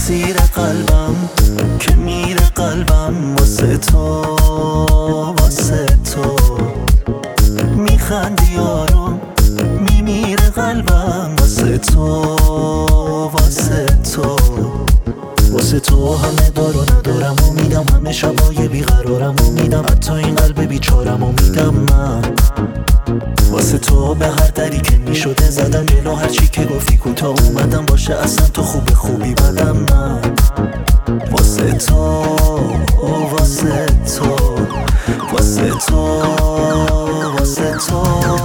اسیر قلبم که میره قلبم واسه تو، واسه تو میخندی آروم میمیره قلبم واسه تو، واسه تو واسه تو همه دار و ندارم و میدم، همه شبای بیقرارم و میدم، حتی این قلب بیچارم و میدم من واسه تو. به هر دری که میشده زدم جلو، هر چی که گفتی کوتاه اومدم، باشه اصلا تو خوب خوبی بدم من واسه تو، واسه تو واسه تو واسه تو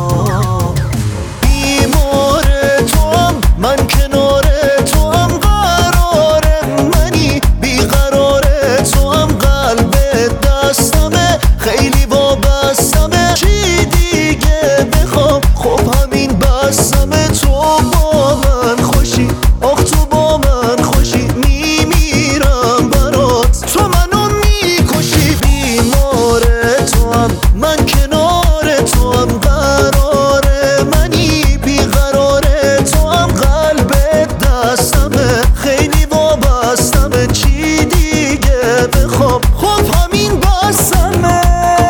بیمار توام من، کنار توام قرار منی، بیقرار توام قلب دستمه، خیلی وابستمه، چی دیگه بخوام؟ خب همین بستمه. تو با من خوشی، آخ تو با من خوشی، میمیرم برات، تو منو میکشی. بیمار توام من، کنار توام قرار منی، بیقرار توام قلب دستمه، خیلی وابستمه، چی دیگه بخوام؟ خب همین بستمه.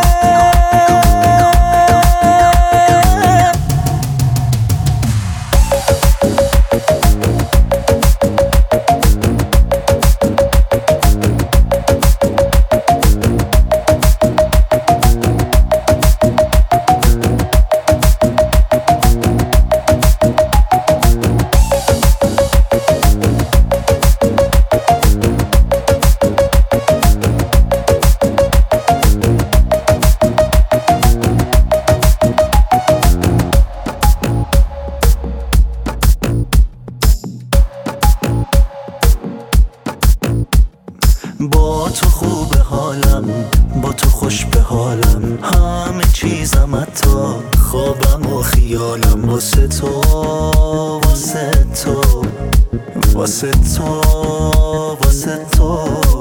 با تو خوب حالم، با تو خوش به حالم، همه چیزم حتی خوابم و خیالم واسه تو، واسه تو واسه تو واسه تو.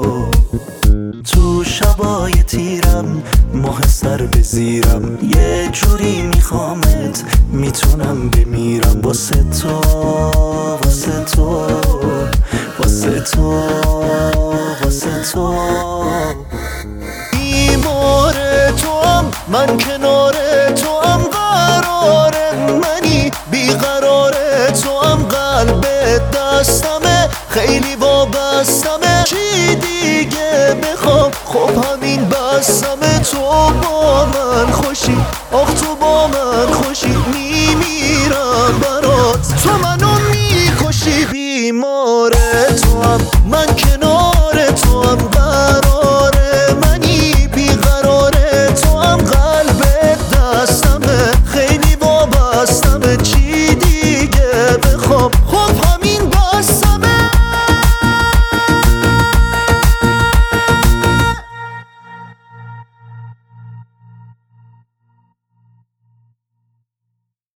تو شبای تیرم ماه سر به زیرم، یه جوری میخوامت میتونم بمیرم واسه تو، واسه تو واسه تو واسه تو بیمار توام من، کنار توام قرار منی، بیقرار توام قلب دستمه، خیلی وابستمه، چی دیگه بخوام؟ خب همین بستمه. تو با من خوشی، آخ تو با من خوشی،